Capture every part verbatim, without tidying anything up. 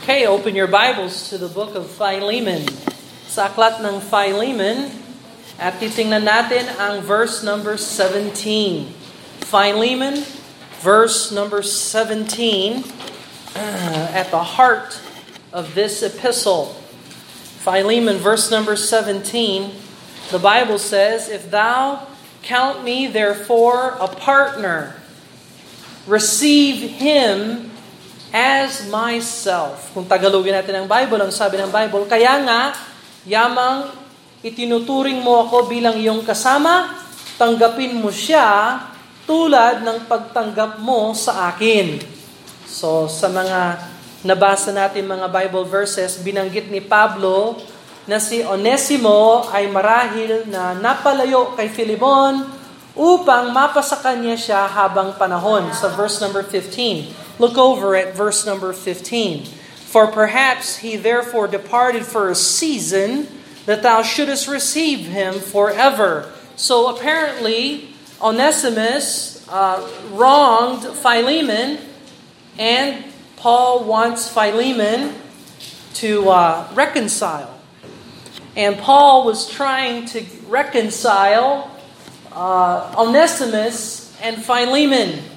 Okay, open your Bibles to the book of Philemon. Sa aklat ng Philemon, at titingnan natin ang verse number seventeen. Philemon, verse number seventeen, uh, at the heart of this epistle. Philemon, verse number seventeen, the Bible says, "If thou count me therefore a partner, receive him as myself." Kung Tagalogin natin ang Bible, ang sabi ng Bible, kaya nga, yamang itinuturing mo ako bilang iyong kasama, tanggapin mo siya tulad ng pagtanggap mo sa akin. So, sa mga nabasa natin mga Bible verses, binanggit ni Pablo na si Onesimo ay marahil na napalayo kay Philemon upang mapasa kanya siya habang panahon. Sa verse number fifteen. Look over at verse number fifteen. "For perhaps he therefore departed for a season, that thou shouldest receive him forever." So apparently, Onesimus uh, wronged Philemon, and Paul wants Philemon to uh, reconcile. And Paul was trying to reconcile uh, Onesimus and Philemon.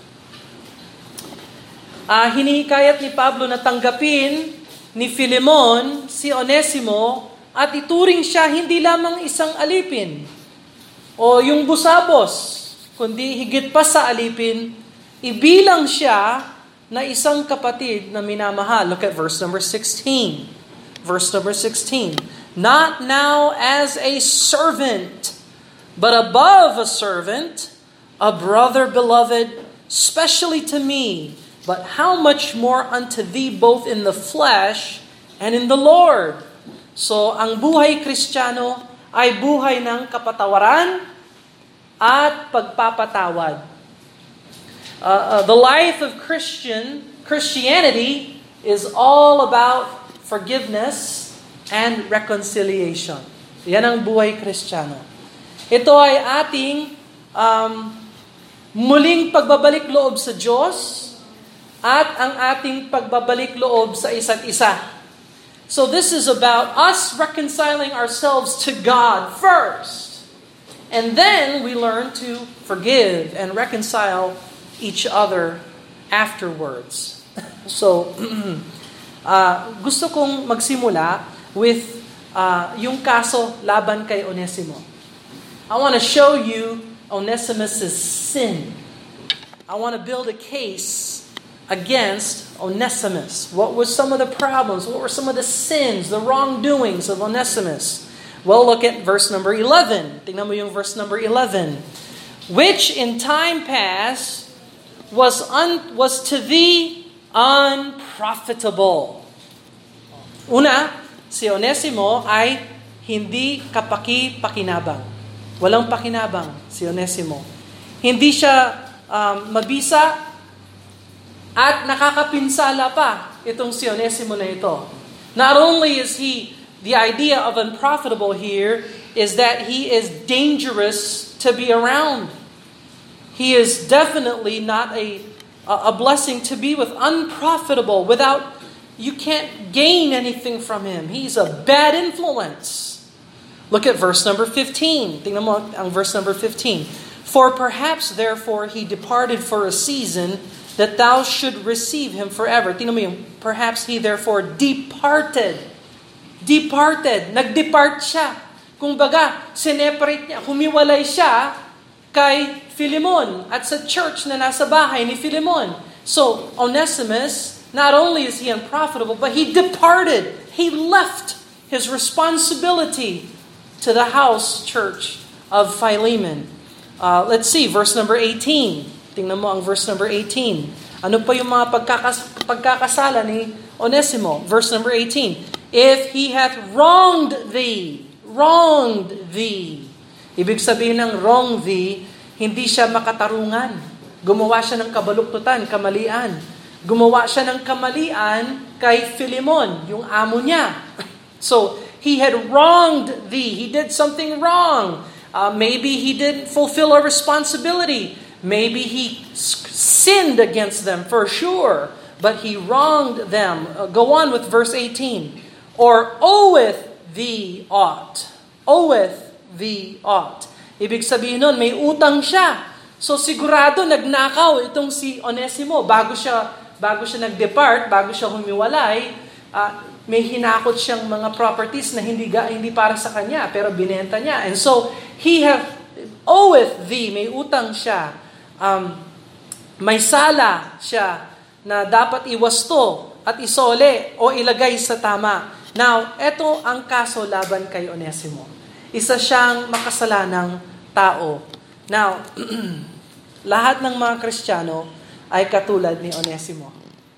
Uh, hinihikayat ni Pablo na tanggapin ni Philemon si Onesimo at ituring siya hindi lamang isang alipin o yung busabos, kundi higit pa sa alipin, ibilang siya na isang kapatid na minamahal. Look at verse number sixteen. Verse number sixteen. "Not now as a servant, but above a servant, a brother beloved, specially to me. But how much more unto thee both in the flesh and in the Lord." So, ang buhay Kristiyano ay buhay ng kapatawaran at pagpapatawad. Uh, uh, the life of Christian Christianity is all about forgiveness and reconciliation. Yan ang buhay Kristiyano. Ito ay ating um, muling pagbabalik loob sa Diyos at ang ating pagbabalik loob sa isa't isa. So this is about us reconciling ourselves to God first. And then we learn to forgive and reconcile each other afterwards. So, uh, gusto kong magsimula with uh, yung kaso laban kay Onesimo. I want to show you Onesimus' sin. I want to build a case against Onesimus. What were some of the problems? What were some of the sins, the wrongdoings of Onesimus? Well, look at verse number eleven. Tingnan mo yung verse number eleven. "Which in time past was un, was to thee unprofitable." Una, si Onesimo ay hindi kapaki-pakinabang. Walang pakinabang si Onesimo. Hindi siya um, mabisa at nakakapinsala pa itong si Onesimo na ito. Not only is he, the idea of unprofitable here is that he is dangerous to be around. He is definitely not a, a blessing to be with. Unprofitable, without, you can't gain anything from him. He's a bad influence. Look at verse number fifteen. Tingnan mo ang verse number fifteen. "For perhaps therefore he departed for a season, that thou should receive him forever." Tingnan mo yung, perhaps he therefore departed. Departed. Nag-depart siya. Kung baga, sineparate niya, humiwalay siya kay Philemon at sa church na nasa bahay ni Philemon. So, Onesimus, not only is he unprofitable, but he departed. He left his responsibility to the house church of Philemon. Uh, let's see, verse number eighteen. Tingnan mo ang verse number eighteen. Ano pa yung mga pagkakas- pagkakasala ni Onesimo? Verse number eighteen. "If he hath wronged thee," wronged thee. Ibig sabihin ng wrong thee, hindi siya makatarungan. Gumawa siya ng kabaluktutan, kamalian. Gumawa siya ng kamalian kay Philemon, yung amo niya. So, he had wronged thee. He did something wrong. Uh, maybe he didn't fulfill a responsibility. Maybe he sinned against them for sure. but he wronged them. Uh, go on with verse eighteen. Or oweth thee aught. Oweth thee aught. Ibig sabihin nun, may utang siya. So sigurado nagnakaw itong si Onesimo bago siya bago siya nag-depart, bago siya humiwalay, uh, may hinakot siyang mga properties na hindi ga, hindi para sa kanya pero binenta niya. And so he have oweth thee, may utang siya. Um, may sala siya na dapat iwasto at isole o ilagay sa tama. Now, eto ang kaso laban kay Onesimo. Isa siyang makasalanang tao. Now, lahat ng mga Kristiyano ay katulad ni Onesimo.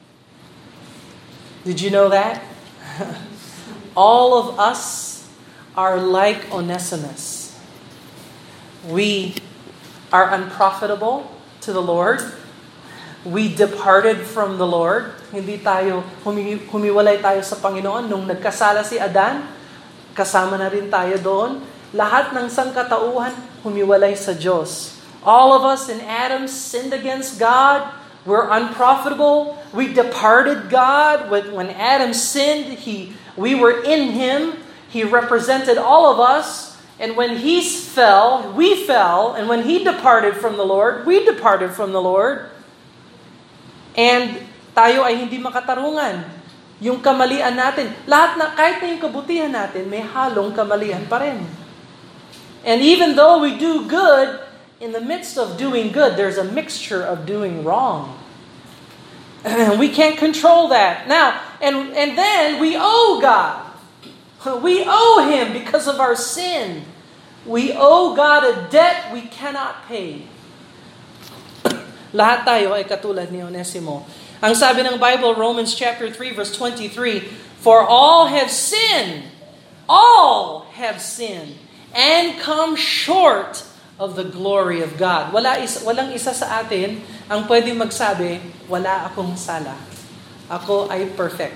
Did you know that? All of us are like Onesimus. We are unprofitable to the Lord. We departed from the Lord. Hindi tayo, humi, humiwalay tayo sa Panginoon. Nung nagkasala si Adan, kasama na rin tayo doon. Lahat ng sangkatauhan, humiwalay sa Diyos. All of us in Adam sinned against God. We're unprofitable. We departed God. When, when Adam sinned, he, we were in him. He represented all of us. And when he fell, we fell. And when he departed from the Lord, we departed from the Lord. And tayo ay hindi makatarungan. Yung kamalian natin, lahat na, kahit na yung kabutihan natin, may halong kamalian pa rin. And even though we do good, in the midst of doing good, there's a mixture of doing wrong. We can't control that. Now, and, and then we owe God. We owe Him because of our sin. We owe God a debt we cannot pay. Lahat tayo ay katulad ni Onesimo. Ang sabi ng Bible, Romans chapter three, verse twenty-three, for all have sinned, all have sinned, and come short of the glory of God. Wala is, walang isa sa atin ang pwedeng magsabi, wala akong sala. Ako ay perfect.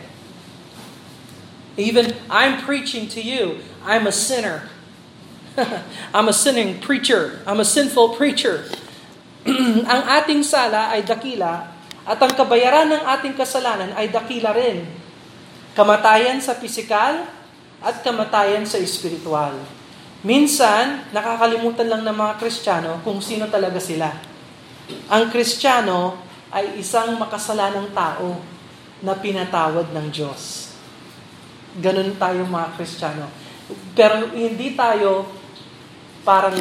Even I'm preaching to you, I'm a sinner. I'm a sinning preacher. I'm a sinful preacher. Ang ating sala ay dakila at ang kabayaran ng ating kasalanan ay dakila rin. Kamatayan sa pisikal at kamatayan sa espiritual. Minsan, nakakalimutan lang ng mga Kristiyano kung sino talaga sila. Ang Kristiyano ay isang makasalanang tao na pinatawad ng Diyos. Ganun tayo mga Kristiyano. Pero hindi tayo parang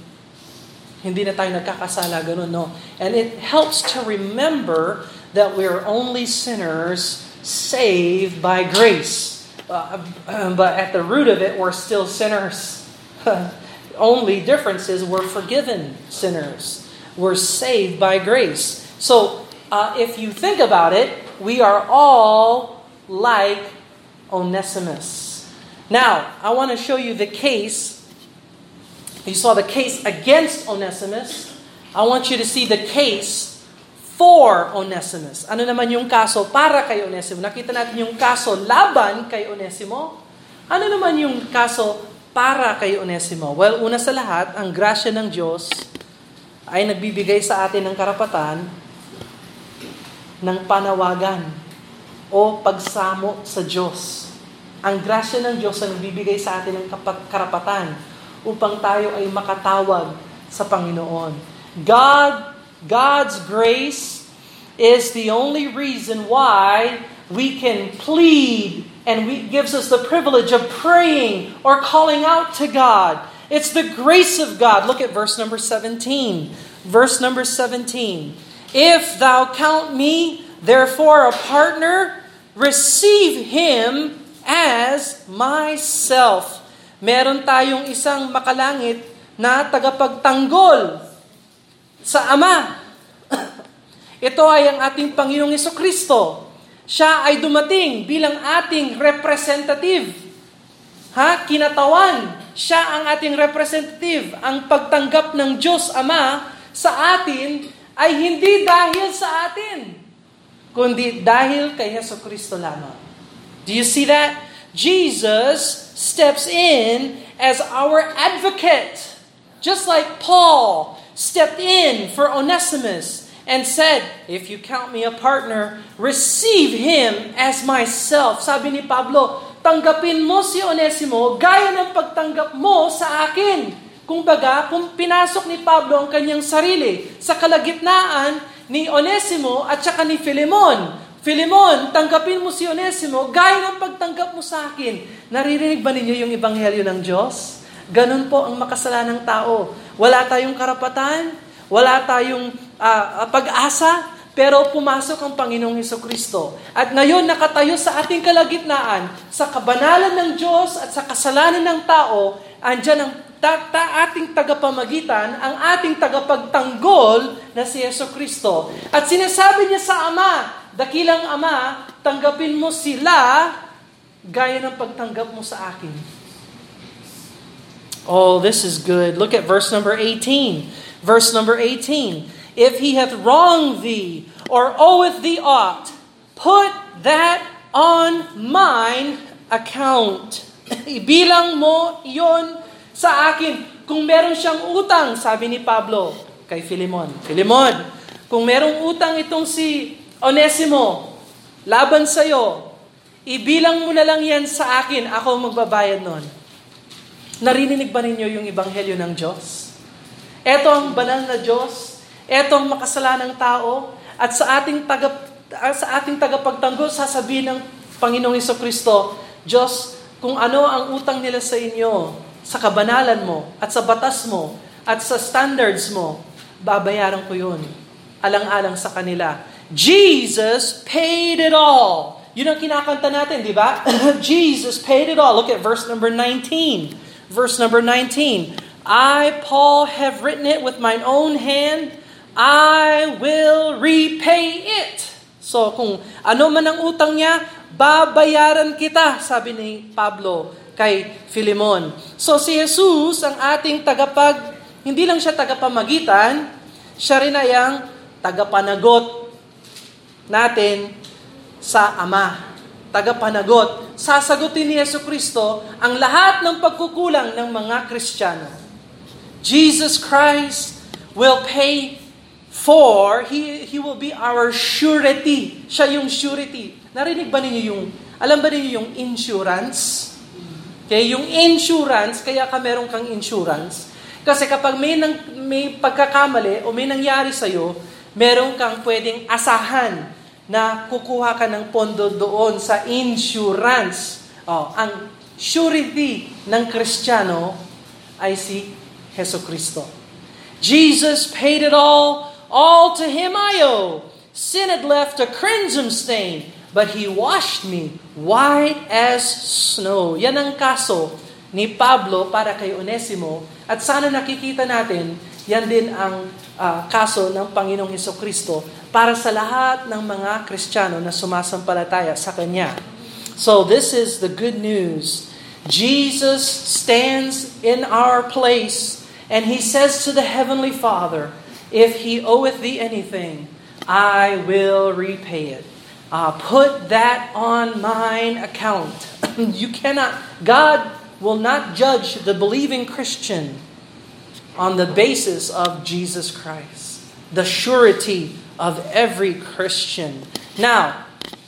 hindi na tayo nagkakasala, ganun, no? And it helps to remember that we're only sinners saved by grace. Uh, but at the root of it, we're still sinners. Only difference is we're forgiven sinners. We're saved by grace. So, uh, if you think about it, we are all like Onesimus. Now, I want to show you the case. You saw the case against Onesimus. I want you to see the case for Onesimus. Ano naman yung kaso para kay Onesimo? Nakita natin yung kaso laban kay Onesimo. Ano naman yung kaso para kay Onesimo? Well, una sa lahat, ang grasya ng Diyos ay nagbibigay sa atin ng karapatan ng panawagan o pagsamo sa Diyos. Ang grasya ng Diyos ay nagbibigay sa atin ng karapatan upang tayo ay makatawag sa Panginoon. God, God's grace is the only reason why we can plead and we gives us the privilege of praying or calling out to God. It's the grace of God. Look at verse number seventeen. Verse number seventeen. If thou count me, therefore, a partner, receive him as myself. Meron tayong isang makalangit na tagapagtanggol sa Ama. Ito ay ang ating Panginoong Jesucristo. Siya ay dumating bilang ating representative. Ha? Kinatawan. Siya ang ating representative. Ang pagtanggap ng Diyos Ama sa atin ay hindi dahil sa atin, kundi dahil kay Jesucristo lamang. Do you see that? Jesus steps in as our advocate. Just like Paul stepped in for Onesimus and said, "If you count me a partner, receive him as myself." Sabi ni Pablo, tanggapin mo si Onesimo gaya ng pagtanggap mo sa akin. Kumbaga, kung pinasok ni Pablo ang kanyang sarili sa kalagitnaan ni Onesimo at saka ni Filemon. Filemon, tanggapin mo si Onesimo gaya ng pagtanggap mo sa akin. Naririnig ba ninyo yung ebanghelyo ng Diyos? Ganun po ang makasalanang tao. Wala tayong karapatan, wala tayong uh, pag-asa, pero pumasok ang Panginoong Hesukristo. At ngayon nakatayo sa ating kalagitnaan, sa kabanalan ng Diyos at sa kasalanan ng tao, andyan ang ta- ta- ating tagapamagitan, ang ating tagapagtanggol na si Hesukristo. At sinasabi niya sa Ama, dakilang Ama, tanggapin mo sila gaya ng pagtanggap mo sa akin. Oh, this is good. Look at verse number eighteen. Verse number eighteen. If he hath wronged thee, or oweth thee aught, put that on mine account. Ibilang mo yon sa akin. Kung meron siyang utang, sabi ni Pablo kay Filemon, Filemon, kung merong utang itong si Onesimo, laban sa'yo, ibilang mo na lang yan sa akin, ako magbabayad nun. Narinig ba ninyo yung ebanghelyo ng Diyos? Ito ang banal na Diyos, ito ang makasalanang tao, at sa ating taga sa ating tagapagtanggol, sasabihin ng Panginoong Hesukristo, Diyos, kung ano ang utang nila sa inyo, sa kabanalan mo, at sa batas mo, at sa standards mo, babayaran ko yun. Alang-alang sa kanila. Jesus paid it all. Yun ang kinakanta natin, di ba? Jesus paid it all. Look at verse number nineteen. Verse number nineteen. I, Paul, have written it with mine own hand. I will repay it. So, kung ano man ang utang niya, babayaran kita, sabi ni Pablo kay Filemon. So, si Jesus, ang ating tagapag, hindi lang siya tagapamagitan, siya rin ay ang tagapanagot natin sa Ama. Tagapanagot. Sasagutin ni Hesukristo ang lahat ng pagkukulang ng mga Kristiyano. Jesus Christ will pay for, He, He will be our surety. Siya yung surety. Narinig ba ninyo yung, alam ba ninyo yung insurance? Okay, yung insurance, kaya ka meron kang insurance. Kasi kapag may, nang, may pagkakamali o may nangyari sa'yo, meron kang pwedeng asahan na kukuha ka ng pondo doon sa insurance. Oh, ang surety ng Kristiyano ay si Hesukristo. Jesus paid it all, all to Him I owe. Sin had left a crimson stain, but He washed me white as snow. Yan ang kaso ni Pablo para kay Onesimo. At sana nakikita natin, yan din ang uh, kaso ng Panginoong Hesukristo para sa lahat ng mga Kristiyano na sumasampalataya sa Kanya. So this is the good news. Jesus stands in our place and He says to the Heavenly Father, if He oweth thee anything, I will repay it. Uh, put that on mine account. You cannot, God will not judge the believing Christian on the basis of Jesus Christ, the surety of every Christian. Now,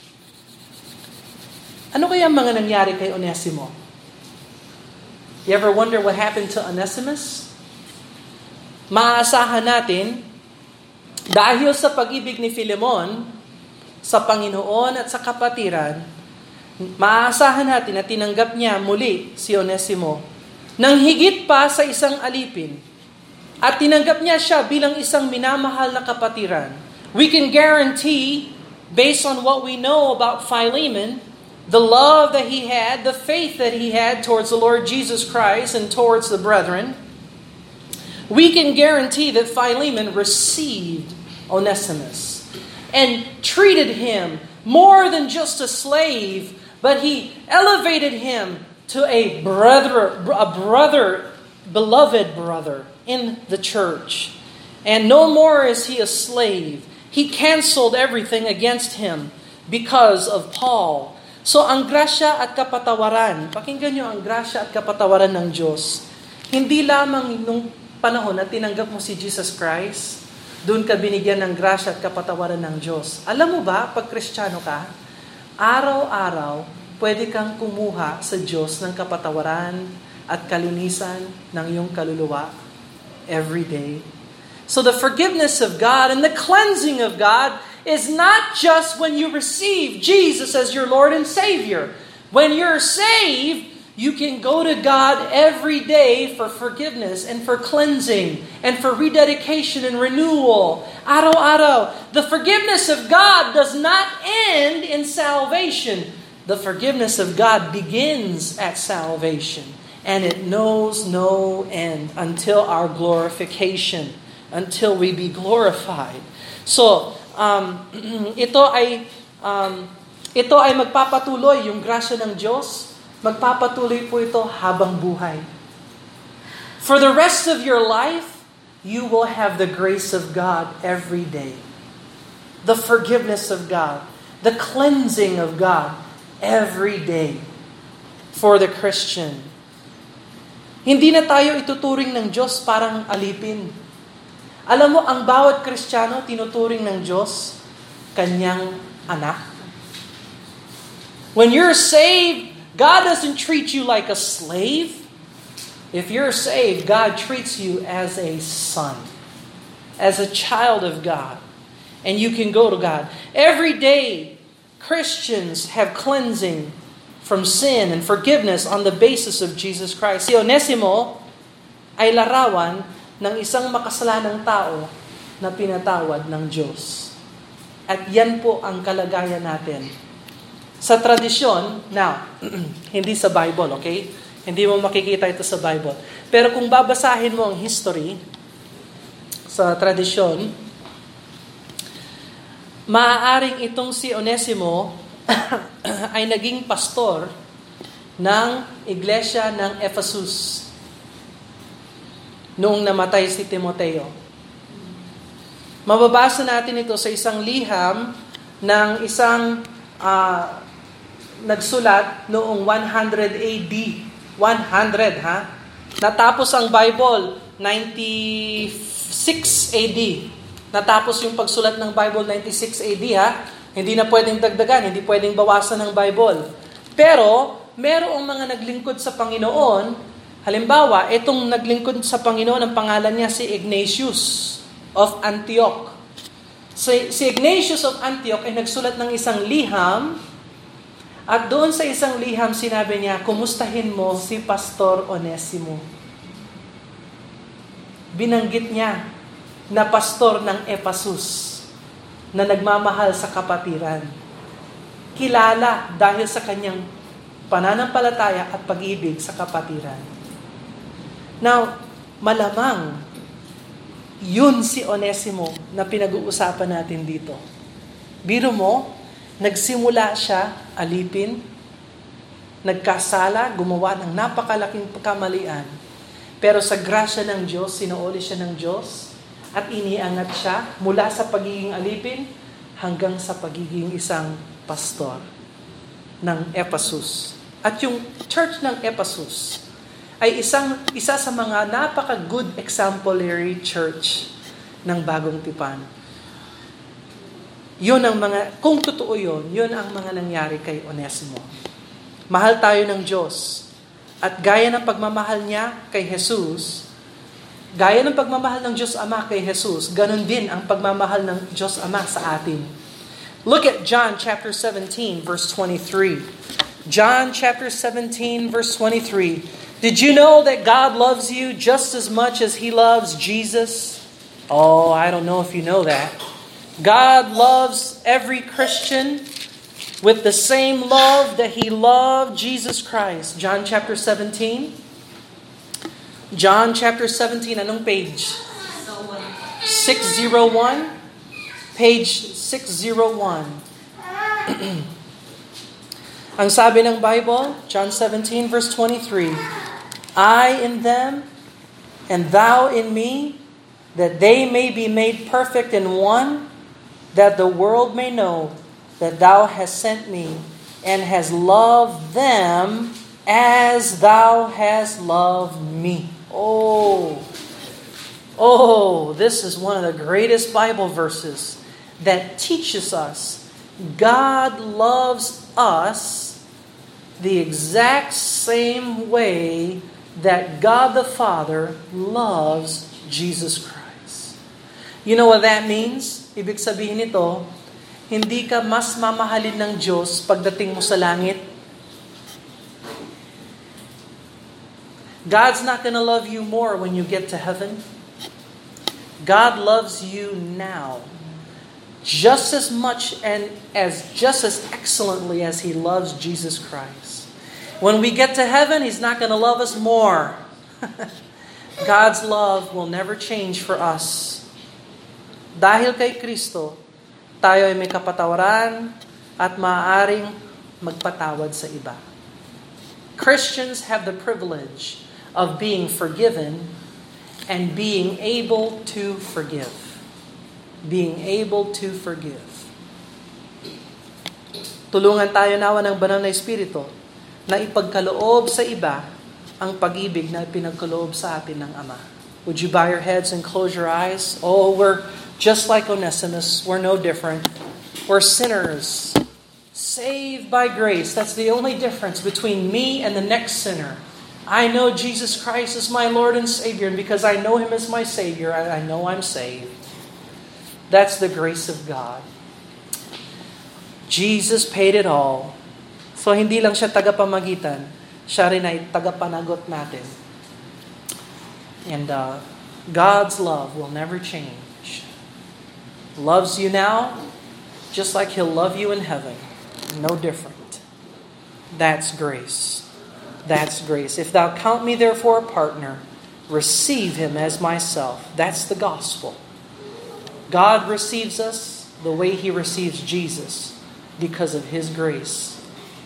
ano kaya ang mga nangyari kay Onesimo? You ever wonder what happened to Onesimus? Maaasahan natin, dahil sa pag-ibig ni Filemon sa Panginoon at sa kapatiran, maaasahan natin na tinanggap niya muli si Onesimo nang higit pa sa isang alipin. At tinanggap niya siya bilang isang minamahal na kapatiran. We can guarantee, based on what we know about Philemon, the love that he had, the faith that he had towards the Lord Jesus Christ and towards the brethren, we can guarantee that Philemon received Onesimus and treated him more than just a slave, but he elevated him to a brother, a brother, beloved brother in the church. And no more is he a slave. He canceled everything against him because of Paul. So ang grasya at kapatawaran, pakinggan nyo ang grasya at kapatawaran ng Diyos. Hindi lamang nung panahon na tinanggap mo si Jesus Christ, doon ka binigyan ng grasya at kapatawaran ng Diyos. Alam mo ba, pag Kristiyano ka, araw-araw, pwede kang kumuha sa Diyos ng kapatawaran at kalinisan ng iyong kaluluwa every day. So the forgiveness of God and the cleansing of God is not just when you receive Jesus as your Lord and Savior. When you're saved, you can go to God every day for forgiveness and for cleansing and for rededication and renewal. Araw-araw. The forgiveness of God does not end in salvation. The forgiveness of God begins at salvation. And it knows no end until our glorification, until we be glorified. So, um, ito ay um, ito ay magpapatuloy, yung grasya ng Diyos. Magpapatuloy po ito habang buhay. For the rest of your life, you will have the grace of God every day. The forgiveness of God. The cleansing of God every day for the Christian. Hindi na tayo ituturing ng Diyos parang alipin. Alam mo, ang bawat Kristiyano tinuturing ng Diyos kanyang anak. When you're saved, God doesn't treat you like a slave. If you're saved, God treats you as a son, as a child of God. And you can go to God. Every day, Christians have cleansing from sin and forgiveness on the basis of Jesus Christ. Si Onesimo ay larawan ng isang makasalanang tao na pinatawad ng Diyos. At yan po ang kalagayan natin. Sa tradisyon, now, hindi sa Bible, okay? Hindi mo makikita ito sa Bible. Pero kung babasahin mo ang history sa tradisyon, maaaring itong si Onesimo ay naging pastor ng iglesia ng Ephesus noong namatay si Timoteo. Mababasa natin ito sa isang liham ng isang uh, nagsulat noong one hundred A D. one hundred, ha? Natapos ang Bible, ninety-six A D. Natapos yung pagsulat ng Bible, ninety-six A D, ha? Hindi na pwedeng dagdagan, hindi pwedeng bawasan ng Bible. Pero, merong mga naglingkod sa Panginoon. Halimbawa, itong naglingkod sa Panginoon, ang pangalan niya si Ignatius of Antioch. Si, si Ignatius of Antioch ay nagsulat ng isang liham. At doon sa isang liham, sinabi niya, kumustahin mo si Pastor Onesimo. Binanggit niya na pastor ng Ephesus na nagmamahal sa kapatiran. Kilala dahil sa kanyang pananampalataya at pag-ibig sa kapatiran. Now, malamang yun si Onesimo na pinag-uusapan natin dito. Biro mo, nagsimula siya alipin, nagkasala, gumawa ng napakalaking kamalian. Pero sa grasya ng Diyos, sinuoli siya ng Diyos at iniangat siya mula sa pagiging alipin hanggang sa pagiging isang pastor ng Ephesus. At yung church ng Ephesus ay isang isa sa mga napaka-good exemplary church ng Bagong Tipan. Yun ang mga, kung totoo yun, yun ang mga nangyari kay Onesimo. Mahal tayo ng Diyos. At gaya ng pagmamahal niya kay Jesus, gaya ng pagmamahal ng Diyos Ama kay Jesus, ganun din ang pagmamahal ng Diyos Ama sa atin. Look at John chapter seventeen, verse twenty-three. John chapter seventeen, verse twenty-three. Did you know that God loves you just as much as He loves Jesus? Oh, I don't know if you know that. God loves every Christian with the same love that He loved Jesus Christ. John chapter seventeen. John chapter seventeen, anong page? six oh one. Page six oh one. Ang sabi ng Bible, John seventeen verse twenty-three, I in them, and thou in me, that they may be made perfect in one, that the world may know that thou hast sent me, and hast loved them as thou hast loved me. Oh, Oh, this is one of the greatest Bible verses that teaches us God loves us the exact same way that God the Father loves Jesus Christ. You know what that means? Ibig sabihin nito, hindi ka mas mamahalin ng Diyos pagdating mo sa langit. God's not gonna love you more when you get to heaven. God loves you now just as much and as just as excellently as He loves Jesus Christ. When we get to heaven, He's not going to love us more. God's love will never change for us. Dahil kay Kristo, tayo ay may kapatawaran at maaaring magpatawad sa iba. Christians have the privilege of being forgiven and being able to forgive. Being able to forgive. Tulungan tayo nawa ng banal na Espiritu na ipagkaloob sa iba ang pag-ibig na pinagkaloob sa atin ng Ama. Would you bow your heads and close your eyes? Oh, we're just like Onesimus. We're no different. We're sinners, saved by grace. That's the only difference between me and the next sinner. I know Jesus Christ is my Lord and Savior, and because I know Him as my Savior, I, I know I'm saved. That's the grace of God. Jesus paid it all. So hindi lang siya tagapamagitan, siya rin ay tagapanagot natin. And uh, God's love will never change. Loves you now, just like He'll love you in heaven. No different. That's grace. That's grace. If thou count me therefore a partner, receive him as myself. That's the gospel. God receives us the way He receives Jesus because of His grace.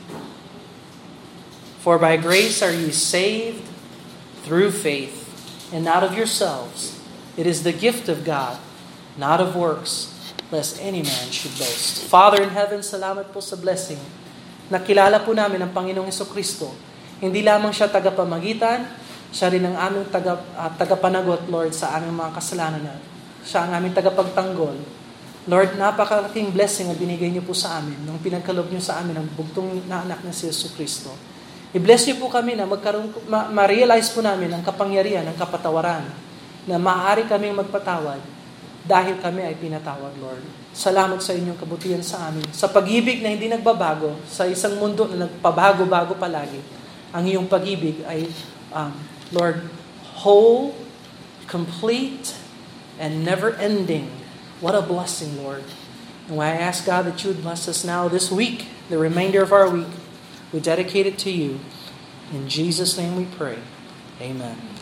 For by grace are ye saved through faith, and not of yourselves. It is the gift of God, not of works, lest any man should boast. Father in heaven, salamat po sa blessing. Nakilala po namin ang Panginoong Jesucristo. Hindi lamang siya tagapamagitan, siya rin ang aming taga, uh, tagapanagot, Lord, sa aming mga kasalanan. Siya ang aming tagapagtanggol. Lord, napakalaking blessing na binigay niyo po sa amin nung pinagkaloob niyo sa amin ang bugtong na anak na si Jesucristo. I-bless niyo po kami na magkaroon, ma- ma-realize po namin ang kapangyarihan, ang kapatawaran, na maaari kaming magpatawad dahil kami ay pinatawad, Lord. Salamat sa inyong kabutihan sa amin. Sa pag-ibig na hindi nagbabago, sa isang mundo na nagpabago-bago palagi, ang iyong pag-ibig ay, um, Lord, whole, complete, and never-ending. What a blessing, Lord. And I ask, God, that you would bless us now this week, the remainder of our week. We dedicate it to you. In Jesus' name we pray. Amen.